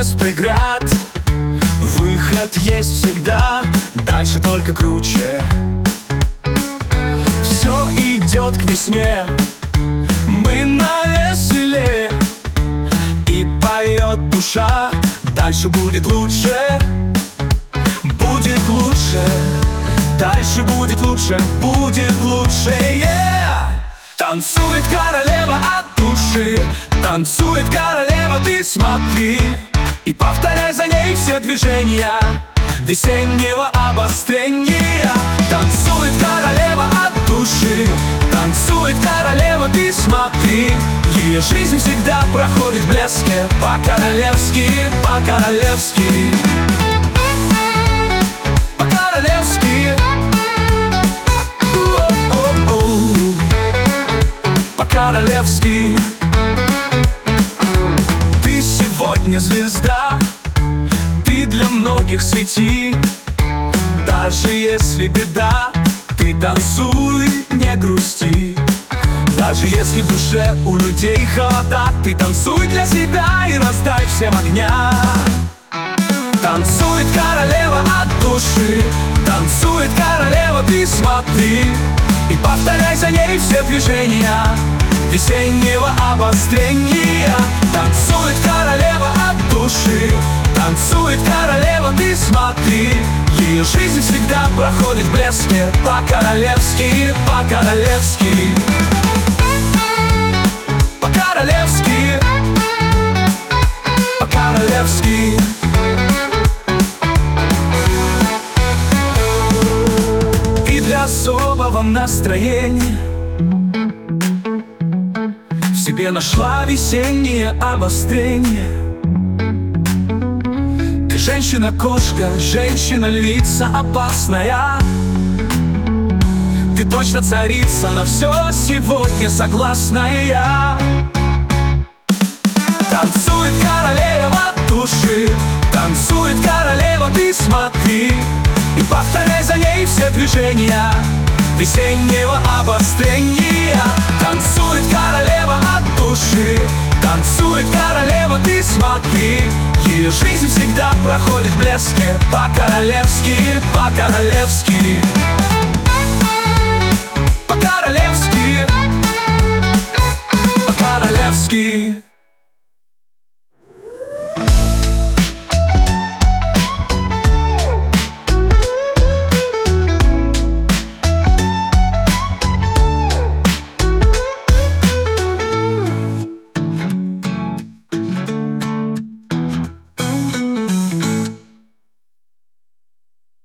без преград. Выход есть всегда, дальше только круче. Все идет к весне, мы навеселе. И поет душа, дальше будет лучше. Будет лучше, дальше будет лучше, будет лучше, yeah! Танцует королева от души, танцует королева, ты смотри. И повторяй за ней все движения весеннего обострения. Танцует королева от души, танцует королева, ты смотри. Ее жизнь всегда проходит в блеске, по-королевски, по-королевски. По-королевски, по-королевски. Ты сегодня звезда, ты для многих свети. Даже если беда, ты танцуй, не грусти. Даже если в душе у людей холода, ты танцуй для себя и раздай всем огня. Танцует королева от души, танцует королева, ты смотри. И повторяй за ней все движения весеннего обострения. Танцует королева от души, танцует королева, ты смотри. Ее жизнь всегда проходит в блеске, по-королевски, по-королевски. По-королевски, по-королевски. И для особого настроения в себе нашла весеннее обострение. Ты женщина-кошка, женщина-львица опасная. Ты точно царица, на все сегодня согласная. Танцует королева от души, танцует королева, ты смотри. И повторяй за ней все движения весеннего обострения. Танцует королева от души, танцует королева, ты смотри. Ее жизнь всегда проходит в блеске, по-королевски, по-королевски. По-королевски, по-королевски.